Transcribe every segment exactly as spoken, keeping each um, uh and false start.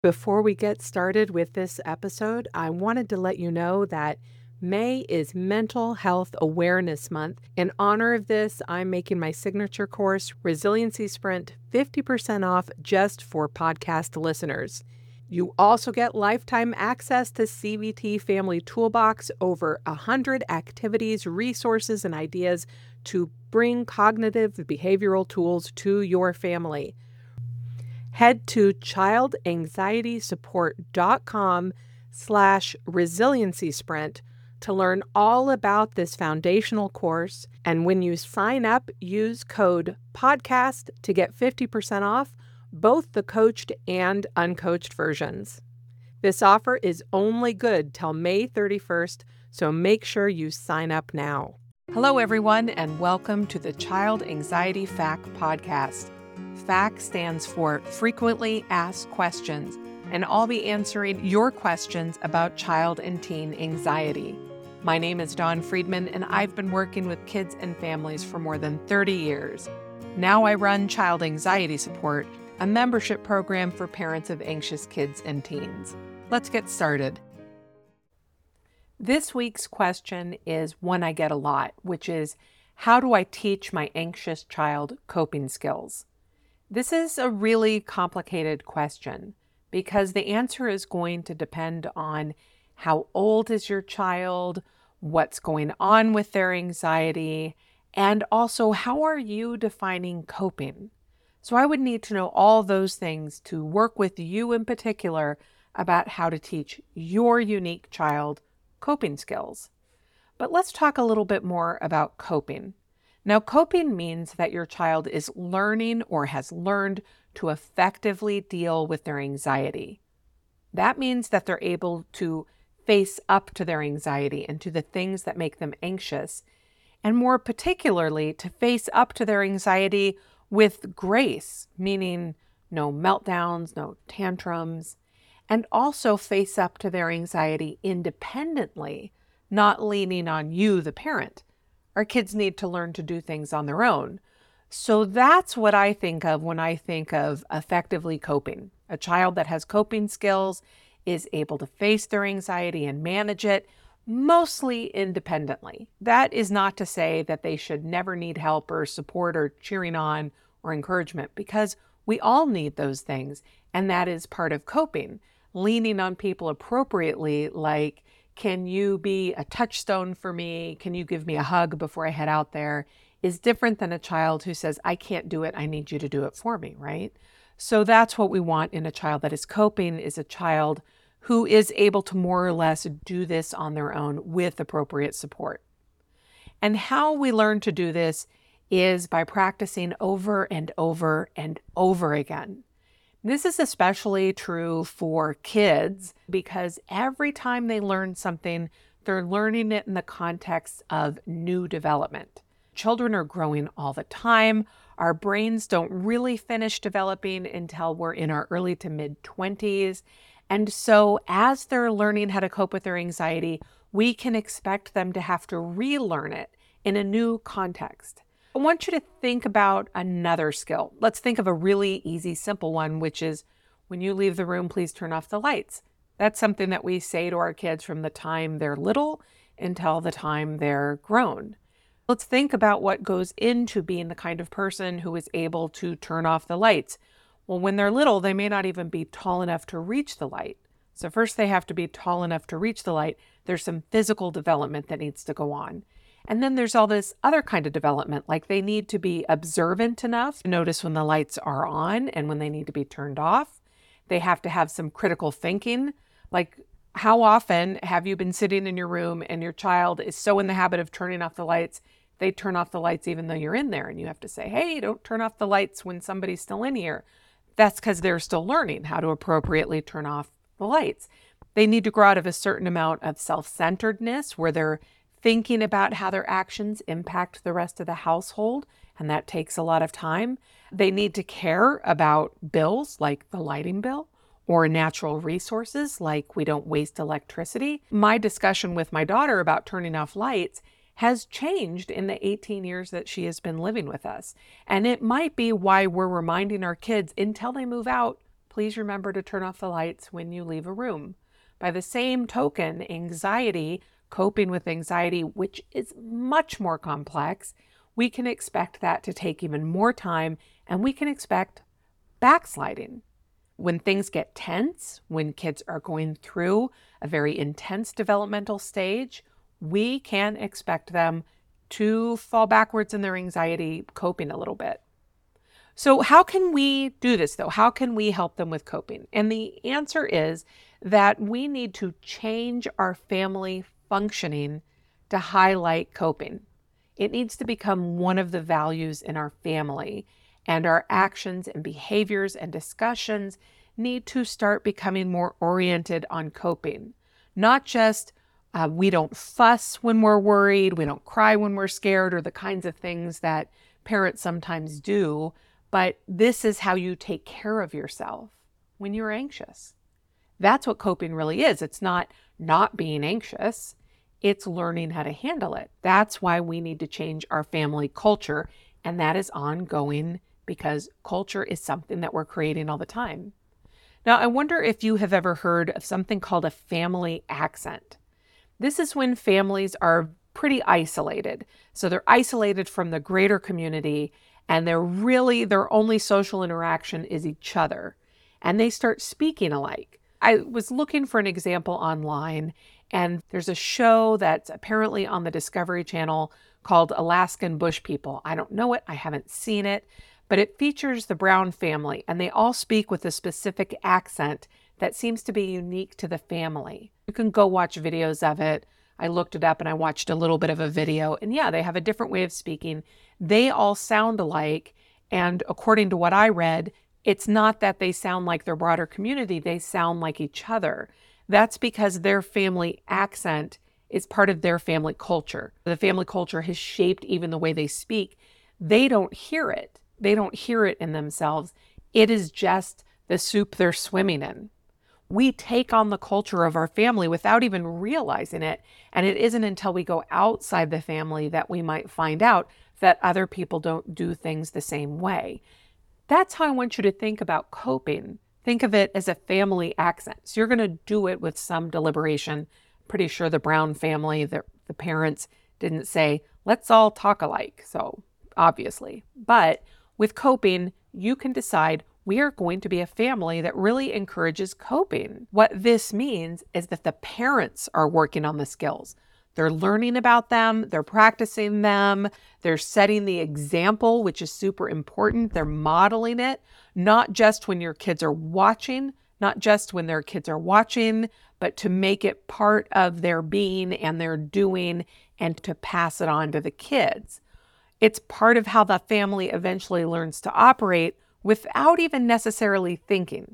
Before we get started with this episode, I wanted to let you know that May is Mental Health Awareness Month. In honor of this, I'm making my signature course, Resiliency Sprint, fifty percent off just for podcast listeners. You also get lifetime access to C B T Family Toolbox, over one hundred activities, resources, and ideas to bring cognitive behavioral tools to your family. Head to childanxietysupport.com slash resiliency sprint to learn all about this foundational course. And when you sign up, use code podcast to get fifty percent off both the coached and uncoached versions. This offer is only good till May thirty-first, so make sure you sign up now. Hello, everyone, and welcome to the Child Anxiety F A Q podcast. F A Q stands for Frequently Asked Questions, and I'll be answering your questions about child and teen anxiety. My name is Dawn Friedman, and I've been working with kids and families for more than thirty years. Now I run Child Anxiety Support, a membership program for parents of anxious kids and teens. Let's get started. This week's question is one I get a lot, which is, how do I teach my anxious child coping skills? This is a really complicated question because the answer is going to depend on how old is your child, what's going on with their anxiety, and also how are you defining coping? So I would need to know all those things to work with you in particular about how to teach your unique child coping skills. But let's talk a little bit more about coping. Now, coping means that your child is learning or has learned to effectively deal with their anxiety. That means that they're able to face up to their anxiety and to the things that make them anxious, and more particularly to face up to their anxiety with grace, meaning no meltdowns, no tantrums, and also face up to their anxiety independently, not leaning on you, the parent. Our kids need to learn to do things on their own. So that's what I think of when I think of effectively coping. A child that has coping skills is able to face their anxiety and manage it mostly independently. That is not to say that they should never need help or support or cheering on or encouragement, because we all need those things. And that is part of coping. Leaning on people appropriately, like, can you be a touchstone for me? Can you give me a hug before I head out there? Is different than a child who says, I can't do it, I need you to do it for me, right? So that's what we want in a child that is coping, is a child who is able to more or less do this on their own with appropriate support. And how we learn to do this is by practicing over and over and over again. This is especially true for kids because every time they learn something, they're learning it in the context of new development. Children are growing all the time. Our brains don't really finish developing until we're in our early to mid twenties. And so as they're learning how to cope with their anxiety, we can expect them to have to relearn it in a new context. I want you to think about another skill. Let's think of a really easy, simple one, which is when you leave the room, please turn off the lights. That's something that we say to our kids from the time they're little until the time they're grown. Let's think about what goes into being the kind of person who is able to turn off the lights. Well, when they're little, they may not even be tall enough to reach the light. So first they have to be tall enough to reach the light. There's some physical development that needs to go on. And then there's all this other kind of development, like they need to be observant enough to notice when the lights are on and when they need to be turned off. They have to have some critical thinking, like how often have you been sitting in your room and your child is so in the habit of turning off the lights, they turn off the lights even though you're in there, and you have to say, hey, don't turn off the lights when somebody's still in here. That's because they're still learning how to appropriately turn off the lights. They need to grow out of a certain amount of self-centeredness where they're thinking about how their actions impact the rest of the household, and that takes a lot of time. They need to care about bills like the lighting bill or natural resources like we don't waste electricity. My discussion with my daughter about turning off lights has changed in the eighteen years that she has been living with us. And it might be why we're reminding our kids until they move out, please remember to turn off the lights when you leave a room. By the same token, anxiety, coping with anxiety, which is much more complex, we can expect that to take even more time, and we can expect backsliding. When things get tense, when kids are going through a very intense developmental stage, we can expect them to fall backwards in their anxiety coping a little bit. So how can we do this though? How can we help them with coping? And the answer is that we need to change our family functioning to highlight coping. It needs to become one of the values in our family, and our actions and behaviors and discussions need to start becoming more oriented on coping. Not just uh, we don't fuss when we're worried, we don't cry when we're scared, or the kinds of things that parents sometimes do, but this is how you take care of yourself when you're anxious. That's what coping really is. It's not not being anxious. It's learning how to handle it. That's why we need to change our family culture, and that is ongoing because culture is something that we're creating all the time. Now, I wonder if you have ever heard of something called a family accent. This is when families are pretty isolated. So they're isolated from the greater community, and they're really, their only social interaction is each other. And they start speaking alike. I was looking for an example online, and there's a show that's apparently on the Discovery Channel called Alaskan Bush People. I don't know it, I haven't seen it, but it features the Brown family, and they all speak with a specific accent that seems to be unique to the family. You can go watch videos of it. I looked it up and I watched a little bit of a video, and yeah, they have a different way of speaking. They all sound alike, and according to what I read, it's not that they sound like their broader community, they sound like each other. That's because their family accent is part of their family culture. The family culture has shaped even the way they speak. They don't hear it. They don't hear it in themselves. It is just the soup they're swimming in. We take on the culture of our family without even realizing it. And it isn't until we go outside the family that we might find out that other people don't do things the same way. That's how I want you to think about coping. Think of it as a family accent. So you're going to do it with some deliberation. Pretty sure the Brown family, the, the parents didn't say, let's all talk alike. So obviously, but with coping, you can decide we are going to be a family that really encourages coping. What this means is that the parents are working on the skills. They're learning about them, they're practicing them, they're setting the example, which is super important. They're modeling it, not just when your kids are watching, not just when their kids are watching, but to make it part of their being and their doing and to pass it on to the kids. It's part of how the family eventually learns to operate without even necessarily thinking.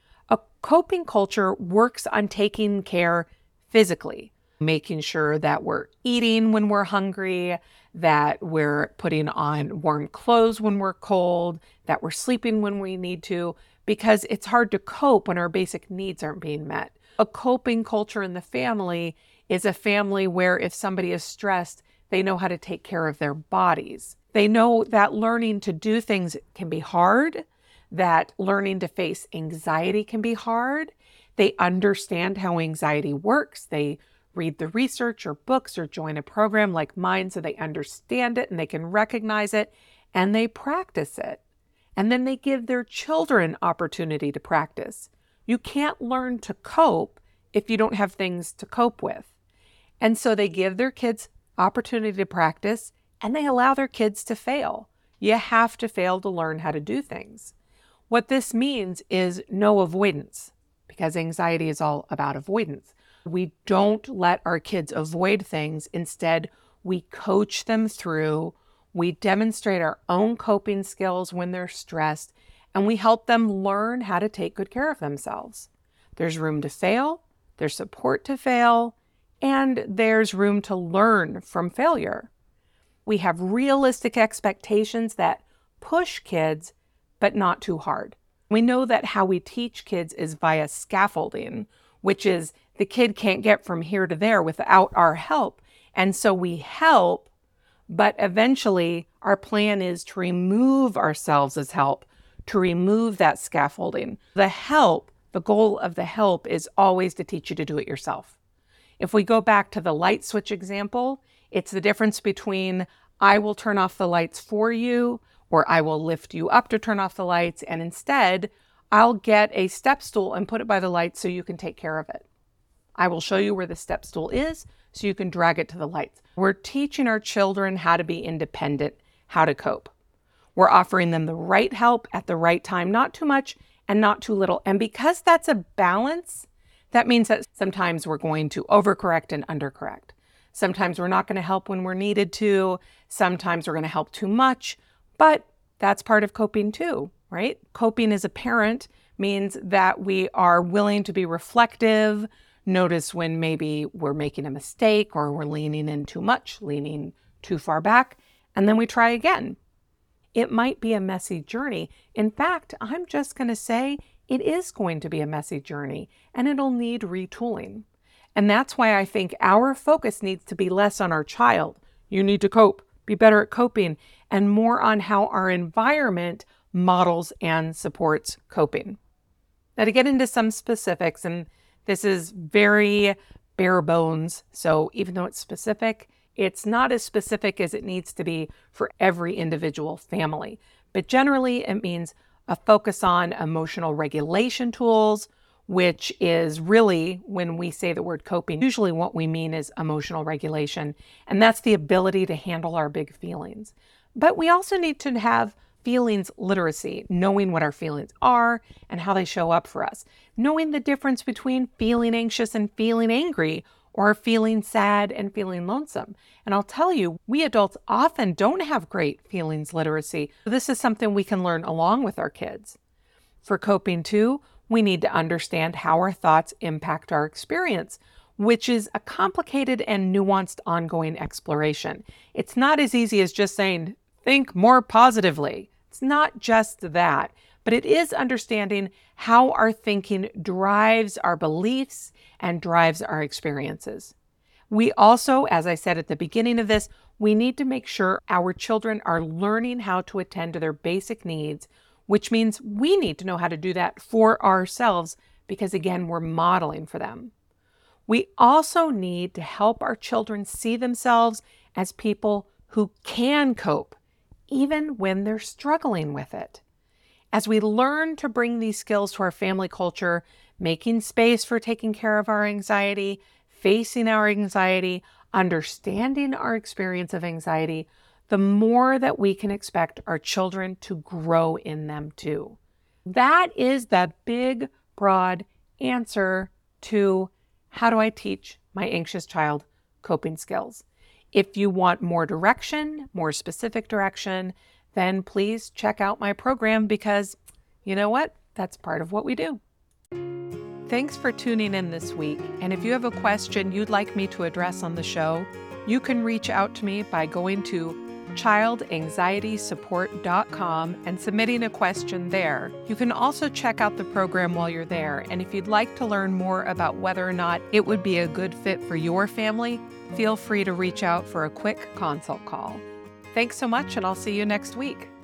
A coping culture works on taking care physically, making sure that we're eating when we're hungry, that we're putting on warm clothes when we're cold, that we're sleeping when we need to, because it's hard to cope when our basic needs aren't being met. A coping culture in the family is a family where if somebody is stressed, they know how to take care of their bodies. They know that learning to do things can be hard, that learning to face anxiety can be hard. They understand how anxiety works. They read the research or books or join a program like mine so they understand it and they can recognize it, and they practice it. And then they give their children opportunity to practice. You can't learn to cope if you don't have things to cope with. And so they give their kids opportunity to practice, and they allow their kids to fail. You have to fail to learn how to do things. What this means is no avoidance, because anxiety is all about avoidance. We don't let our kids avoid things. Instead, we coach them through, we demonstrate our own coping skills when they're stressed, and we help them learn how to take good care of themselves. There's room to fail, there's support to fail, and there's room to learn from failure. We have realistic expectations that push kids, but not too hard. We know that how we teach kids is via scaffolding, which is the kid can't get from here to there without our help. And so we help, but eventually our plan is to remove ourselves as help, to remove that scaffolding. The help, the goal of the help is always to teach you to do it yourself. If we go back to the light switch example, it's the difference between I will turn off the lights for you, or I will lift you up to turn off the lights, and instead I'll get a step stool and put it by the lights so you can take care of it. I will show you where the step stool is so you can drag it to the lights. We're teaching our children how to be independent, how to cope. We're offering them the right help at the right time, not too much and not too little. And because that's a balance, that means that sometimes we're going to overcorrect and undercorrect. Sometimes we're not going to help when we're needed to. Sometimes we're going to help too much, but that's part of coping too, right? Coping as a parent means that we are willing to be reflective, notice when maybe we're making a mistake or we're leaning in too much, leaning too far back, and then we try again. It might be a messy journey. In fact, I'm just going to say it is going to be a messy journey and it'll need retooling. And that's why I think our focus needs to be less on our child. You need to cope, be better at coping, and more on how our environment models and supports coping. Now, to get into some specifics, and this is very bare bones, so even though it's specific, it's not as specific as it needs to be for every individual family. But generally, it means a focus on emotional regulation tools, which is really, when we say the word coping, usually what we mean is emotional regulation. And that's the ability to handle our big feelings. But we also need to have feelings literacy, knowing what our feelings are and how they show up for us, knowing the difference between feeling anxious and feeling angry, or feeling sad and feeling lonesome. And I'll tell you, we adults often don't have great feelings literacy. This is something we can learn along with our kids. For coping too, we need to understand how our thoughts impact our experience, which is a complicated and nuanced ongoing exploration. It's not as easy as just saying, think more positively. It's not just that, but it is understanding how our thinking drives our beliefs and drives our experiences. We also, as I said at the beginning of this, we need to make sure our children are learning how to attend to their basic needs, which means we need to know how to do that for ourselves because, again, we're modeling for them. We also need to help our children see themselves as people who can cope, even when they're struggling with it. As we learn to bring these skills to our family culture, making space for taking care of our anxiety, facing our anxiety, understanding our experience of anxiety, the more that we can expect our children to grow in them too. That is the big, broad answer to how do I teach my anxious child coping skills. If you want more direction, more specific direction, then please check out my program because you know what? That's part of what we do. Thanks for tuning in this week. And if you have a question you'd like me to address on the show, you can reach out to me by going to child anxiety support dot com and submitting a question there. You can also check out the program while you're there. And if you'd like to learn more about whether or not it would be a good fit for your family, feel free to reach out for a quick consult call. Thanks so much, and I'll see you next week.